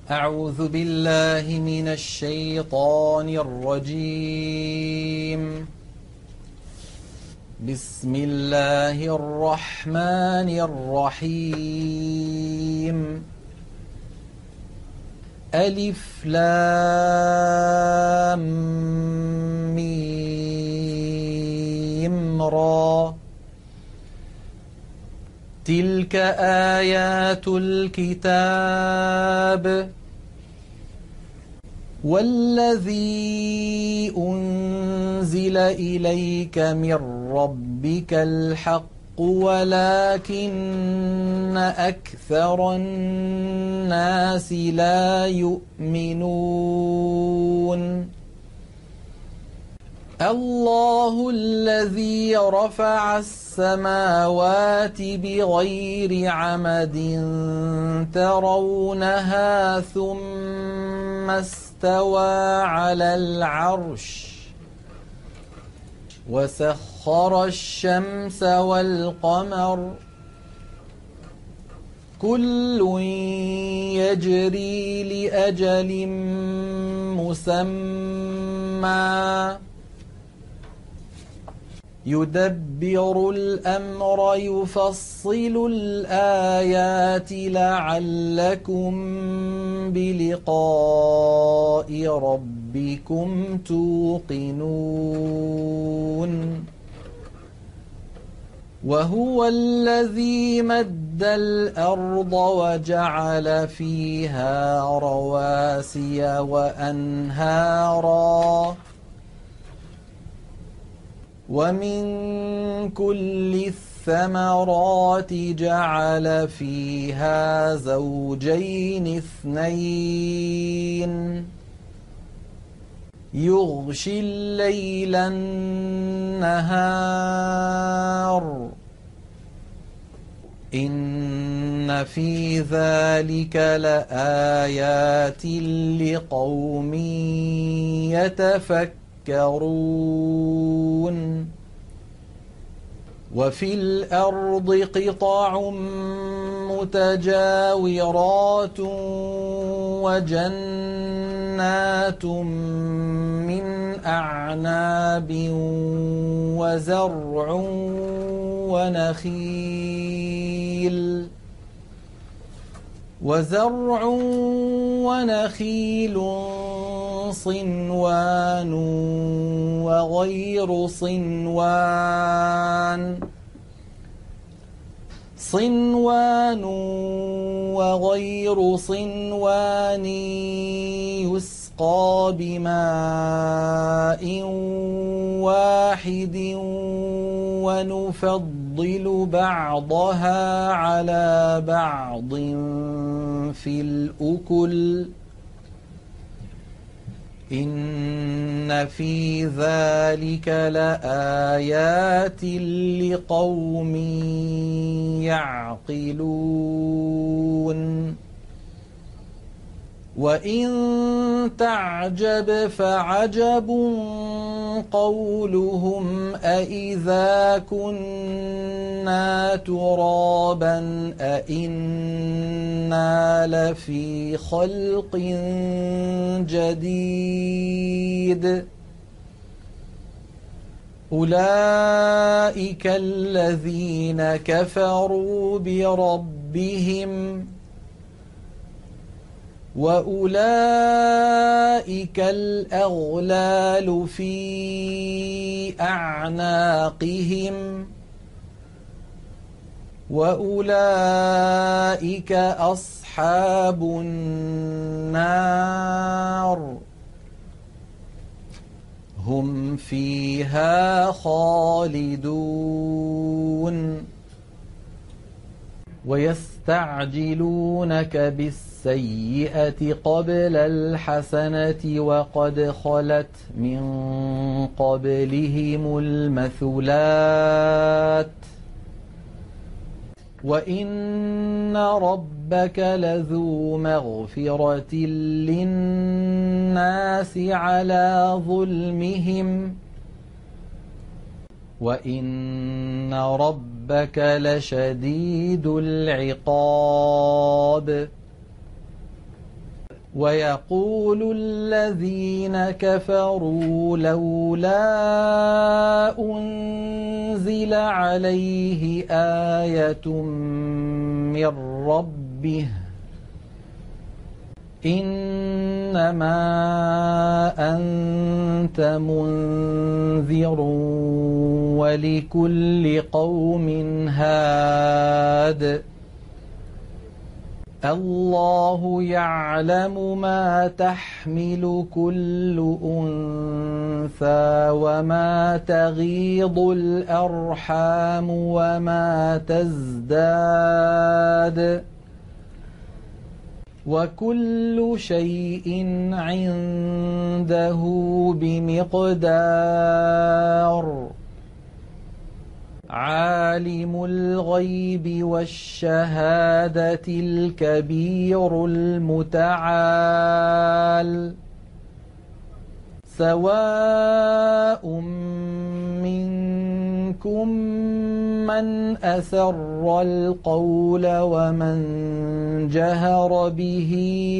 أعوذ بالله من الشيطان الرجيم. بسم الله الرحمن الرحيم. ألف لام ميم را. تلك آيات الكتاب والذي أنزل إليك من ربك الحق ولكن أكثر الناس لا يؤمنون. الله الذي رفع السماوات بغير عمد ترونها ثم استوى على العرش وسخر الشمس والقمر كل يجري لأجل مسمى يدبر الأمر يفصل الآيات لعلكم بلقاء ربكم توقنون. وهو الذي مد الأرض وجعل فيها رواسي وأنهارا ومن كل الثمرات جعل فيها زوجين اثنين يغشي الليل النهار إن في ذلك لآيات لقوم يتفكرون. وفي الأرض قطع متجاورات وجنات من أعناب وزرع ونخيل صنوان وغير صنوان يسقى بماء واحد ونفضل بعضها على بعض في الأكل إن في ذلك لآيات لقوم يعقلون. وإن تعجب فعجب قولهم أإذا كنا ترابا أإنا لفي خلق جديد أولئك الذين كفروا بربهم وأولئك الأغلال في أعناقهم وأولئك أصحاب النار هم فيها خالدون. ويستعجلونك بالسيئة قبل الحسنة وقد خلت من قبلهم المثلات وإن ربك لذو مغفرة للناس على ظلمهم وإن ربك لشديد العقاب ويقول الذين كفروا لولا أنزل عليه آية من ربه إنما أنت منذر ولكل قوم هاد الله يعلم ما تحمل كل أنثى وما تغيض الأرحام وما تزداد وكل شيء عنده بمقدار عالم الغيب والشهادة الكبير المتعال سواء منكم من أسر القول ومن جهر به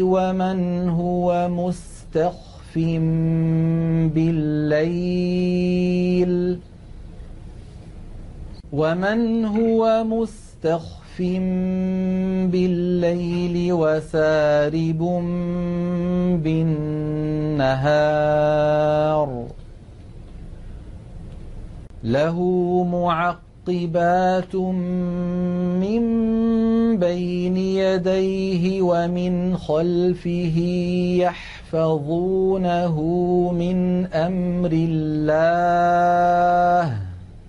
ومن هو مستخف بالليل وسارب بالنهار له معقبات من بين يديه ومن خلفه يحفظونه من أمر الله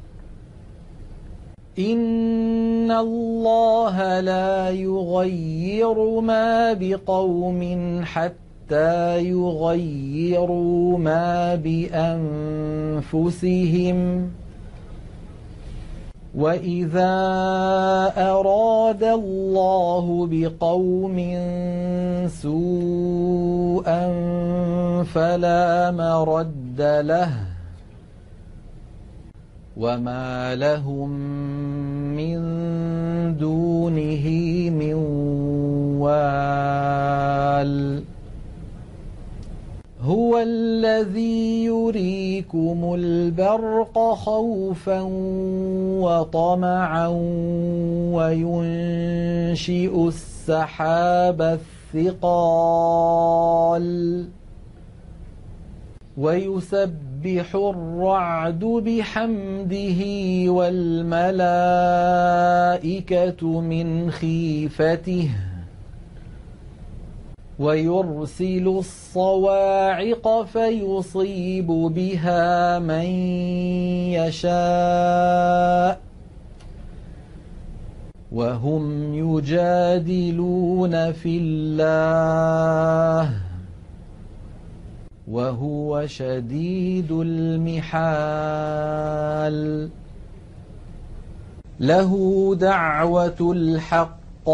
إن الله لا يغير ما بقوم حتى يغيروا ما بأنفسهم وإذا أراد الله بقوم سوءا فلا مرد له وما لهم من دونه من وال هو الذي يريكم البرق خوفا وطمعا وينشئ السحاب الثقال ويسبح الرعد بحمده والملائكة من خيفته ويرسل الصواعق فيصيب بها من يشاء وهم يجادلون في الله وهو شديد المحال له دعوة الحق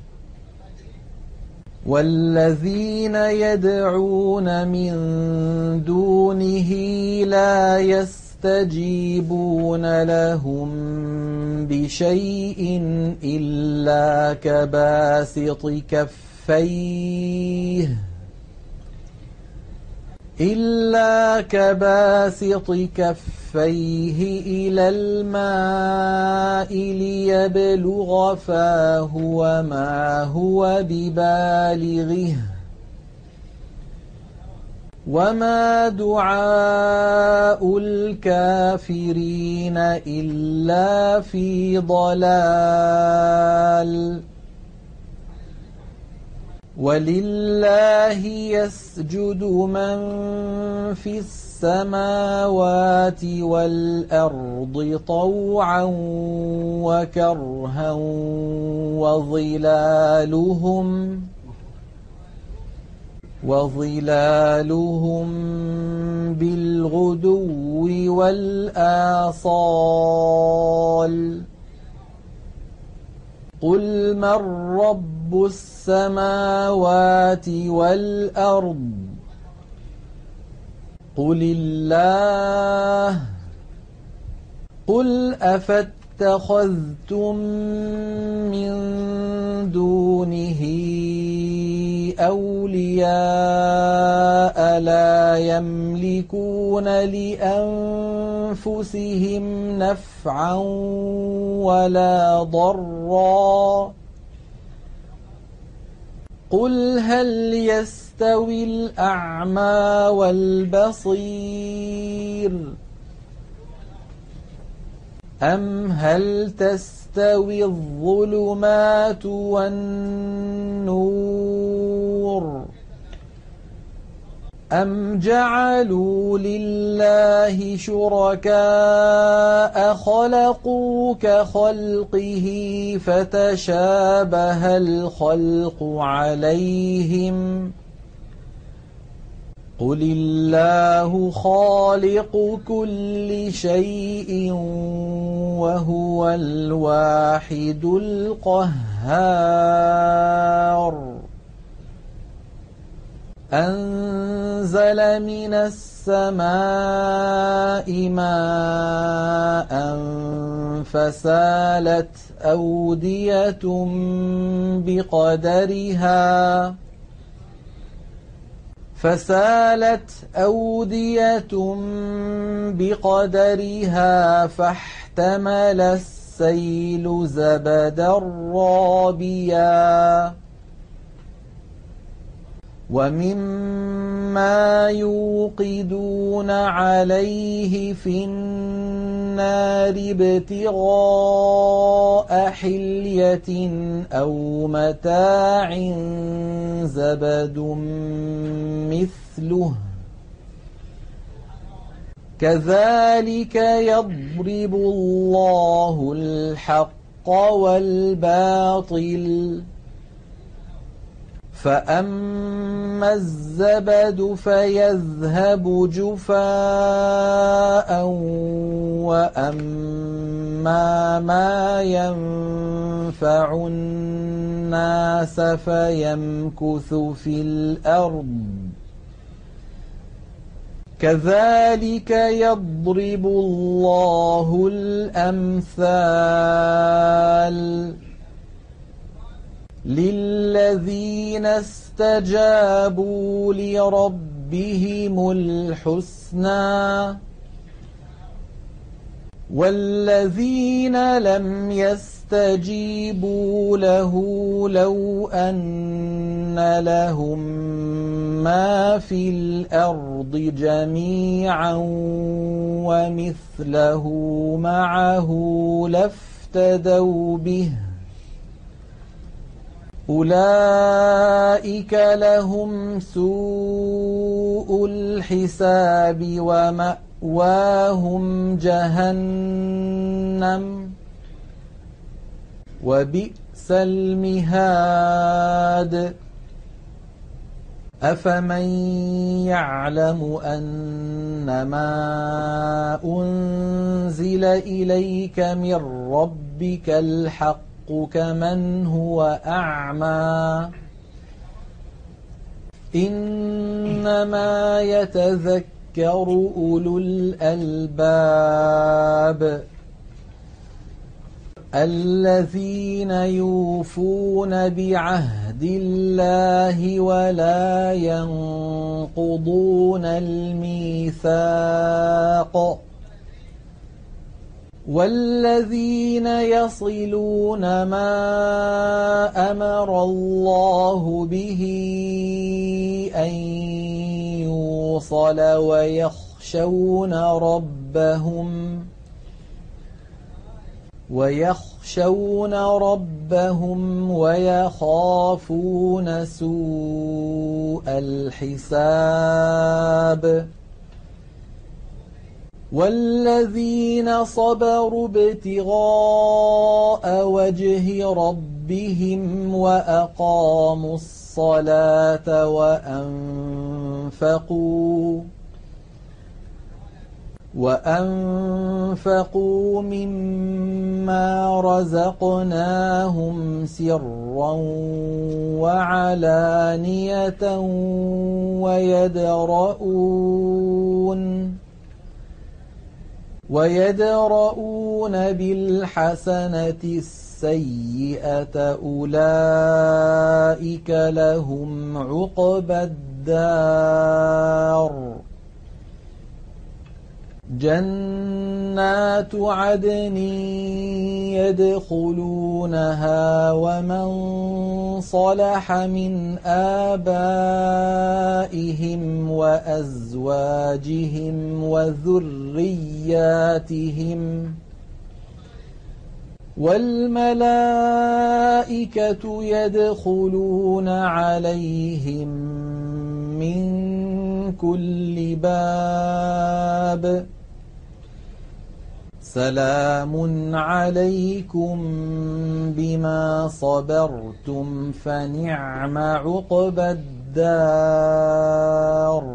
والذين يدعون من دونه لا يستجيبون لهم بشيء إلا كباسط كفيه إلى الماء ليبلغ فاه وما هو ببالغه وما دعاء الكافرين إلا في ضلال ولله يسجد من في السماوات والأرض طوعا وكرها وظلالهم بالغدو والآصال قل من رب السماوات والأرض قل الله قل أفاتخذتم من دونه أولياء لا يملكون لأنفسهم نفعا ولا ضرا قل هل يستوي الأعمى والبصير أم هل تستوي الظلمات والنور أم جعلوا لله شركاء خلقوا كخلقه فتشابه الخلق عليهم قل الله خالق كل شيء وهو الواحد القهار أنزل من السماء ماء فسالت أودية بقدرها فاحتمل السيل زبدا رابيا ومما يوقدون عليه في النار ابتغاء حلية أو متاع زبد مثله كذلك يضرب الله الحق والباطل فأما الزبد فيذهب جفاء وأما ما ينفع الناس فيمكث في الأرض كذلك يضرب الله الأمثال للذين استجابوا لربهم الحسنى والذين لم يستجيبوا له لو أن لهم ما في الأرض جميعا ومثله معه لافتدوا به أولئك لهم سوء الحساب ومأواهم جهنم وبئس المهاد أفمن يعلم أنما أنزل إليك من ربك الحق كمن هو أعمى إنما يتذكر أولو الألباب الذين يوفون بعهد الله ولا ينقضون الميثاق والذين يصلون ما أمر الله به أن يوصل ويخشون ربهم ويخافون سوء الحساب والذين صبروا ابتغاء وجه ربهم وأقاموا الصلاة وأنفقوا مما رزقناهم سرا وعلانية ويدرؤون بالحسنة السيئة أولئك لهم عقبى الدار جنات عدن يدخلونها ومن صلح من آبائهم وأزواجهم وذرياتهم والملائكة يدخلون عليهم من كل باب سلام عليكم بما صبرتم فنعم عقبى الدار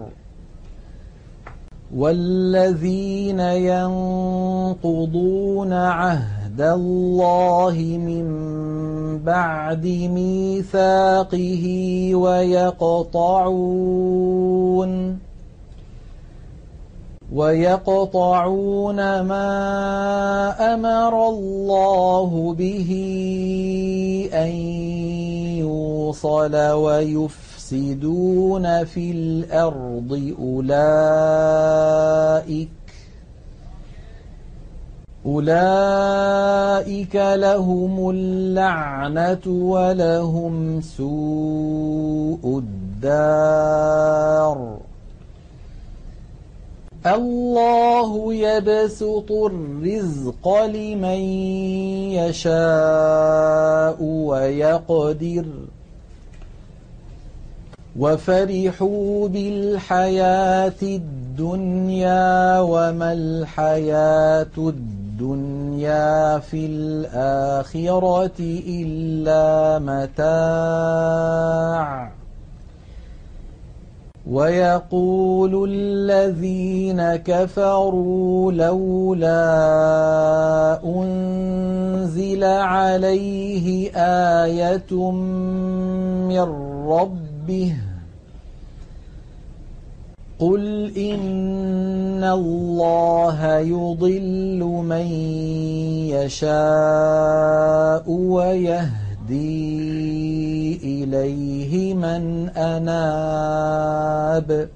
والذين ينقضون عهد الله من بعد ميثاقه ويقطعون ما أمر الله به أن يوصل ويفسدون في الأرض أولئك لهم اللعنة ولهم سوء الدار الله يبسط الرزق لمن يشاء ويقدر وفرحوا بالحياة الدنيا وما الحياة الدنيا في الآخرة إلا متاع ويقول الذين كفروا لولا أنزل عليه آية من ربه قل إن الله يضل من يشاء ويهدي إليه من أناب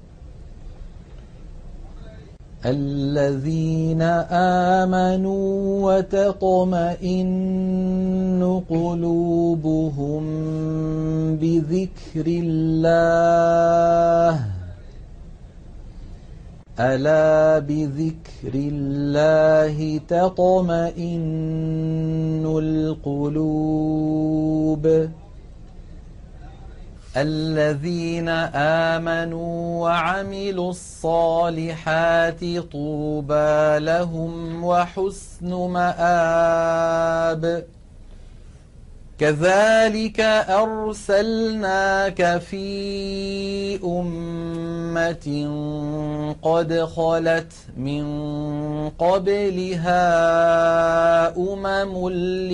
الذين آمنوا وتطمئن قلوبهم بذكر الله ألا بذكر الله تطمئن القلوب الذين آمنوا وعملوا الصالحات طوبى لهم وحسن مآب كذلك أرسلناك في أمة قد خلت من قبلها أمم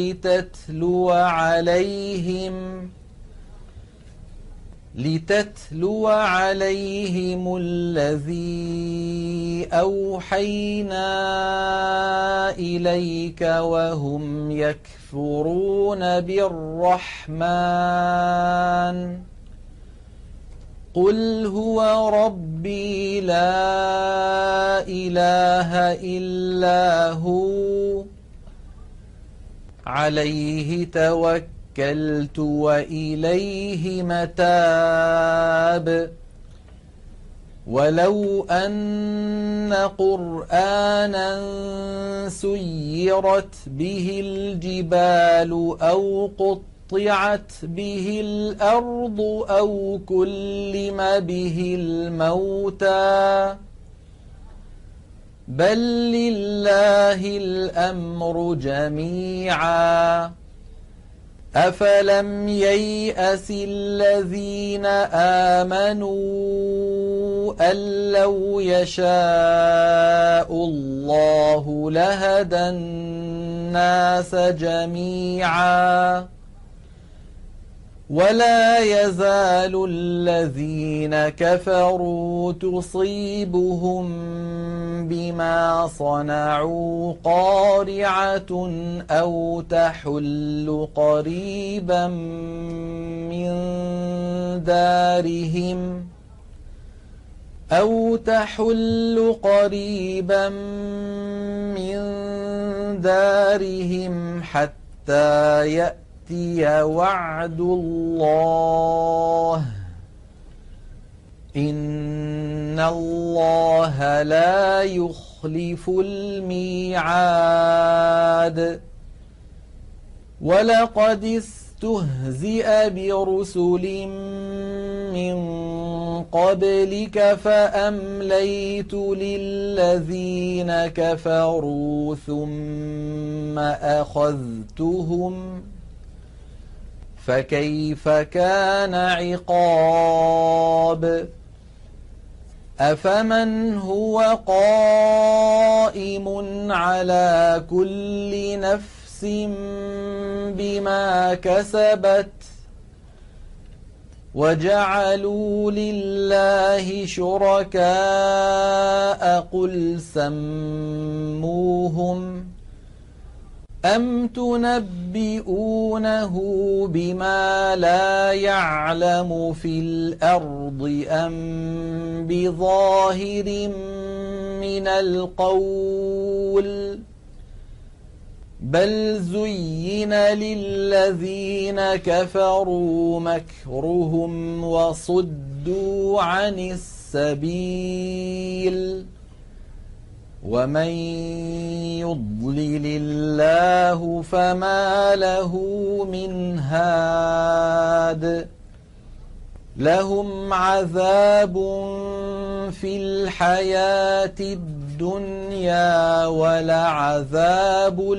لتتلو عليهم الذي أوحينا إليك وهم يكفرون بالرحمن قل هو ربي لا إله إلا هو عليه توكلت وإليه متاب ولو أن قرآنا سيرت به الجبال أو قطعت به الأرض أو كلم به الموتى بل لله الأمر جميعا أفلم ييأس الذين آمنوا أن لو يشاء الله لهدى الناس جميعا ولا يزال الذين كفروا تصيبهم بما صنعوا قارعة أو تحل قريبا من دارهم حتى يأتي وعد الله إن الله لا يخلف الميعاد ولقد استهزئ برسل من قبلك فأمليت للذين كفروا ثم أخذتهم فكيف كان عقاب أفمن هو قائم على كل نفس بما كسبت وجعلوا لله شركاء قل سموهم أم تنبئونه بما لا يعلم في الأرض أم بظاهر من القول بل زين للذين كفروا مكرهم وصدوا عن السبيل ومن يضلل الله فما له من هاد لهم عذاب في الحياة الدنيا ولعذاب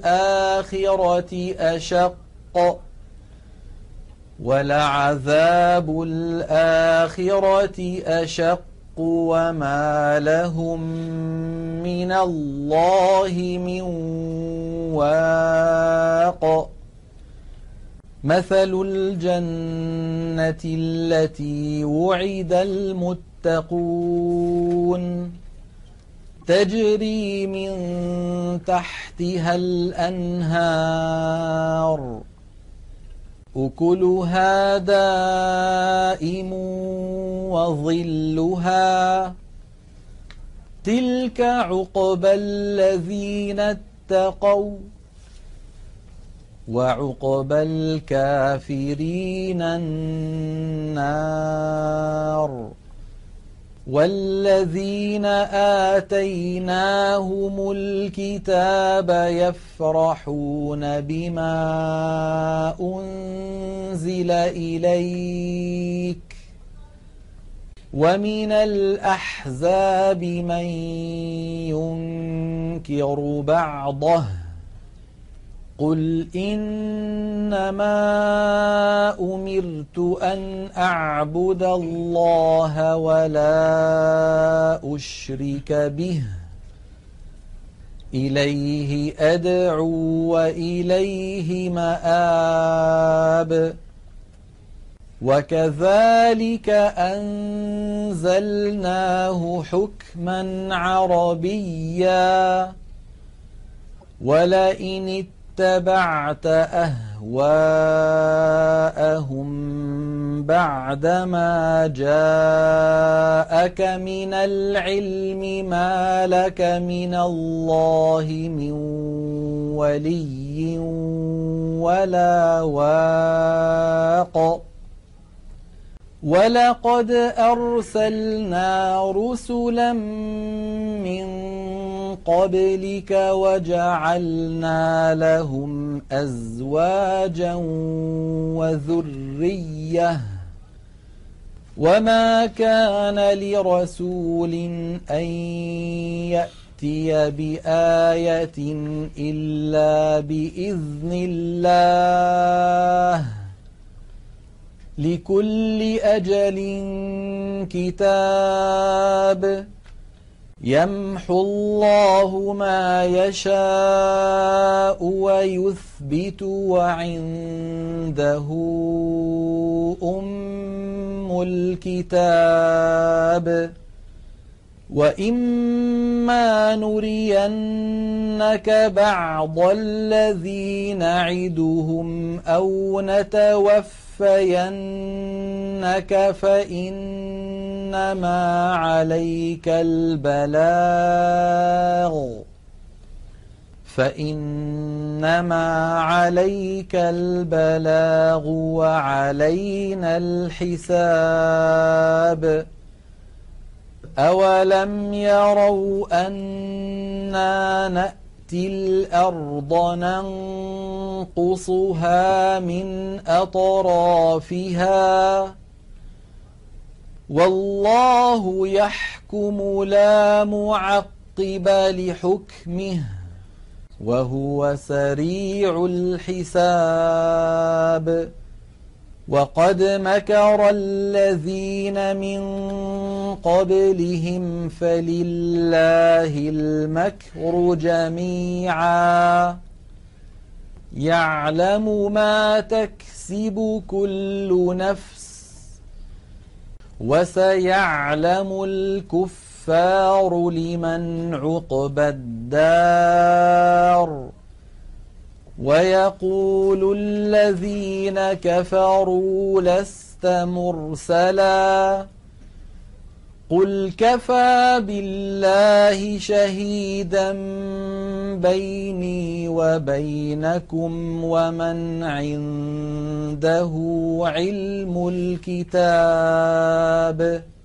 الآخرة أشق وما لهم من الله من واق مثل الجنة التي وعد المتقون تجري من تحتها الأنهار أكلها دائم وظلها تلك عقبى الذين اتقوا وعقبى الكافرين النار والذين آتيناهم الكتاب يفرحون بما أنزل إليك ومن الأحزاب من ينكر بعضه قل إنما أمرت أن أعبد الله ولا أشرك به إليه أدعو وإليه مآب وكذلك أنزلناه حكما عربيا ولئن اتبعت أهواءهم بعدما جاءك من العلم ما لك من الله من ولي ولا واق ولقد أرسلنا رسلا من قبلك وجعلنا لهم أزواجا وذرية وما كان لرسول أن يأتي بآية إلا بإذن الله لكل أجل كتاب يمحو الله ما يشاء ويثبت وعنده أم الكتاب وإما نرينك بعض الذي نعدهم أو نتوفينك فإنما عليك البلاغ وعلينا الحساب أولم يروا أنا نأتي الأرض ننقصها من أطرافها والله يحكم لا معقب لحكمه وهو سريع الحساب وقد مكر الذين من قبلهم فلله المكر جميعا يعلم ما تكسب كل نفس وسيعلم الكفار لمن عقبى الدار ويقول الذين كفروا لست مرسلا قل كفى بالله شهيدا بيني وبينكم ومن عنده علم الكتاب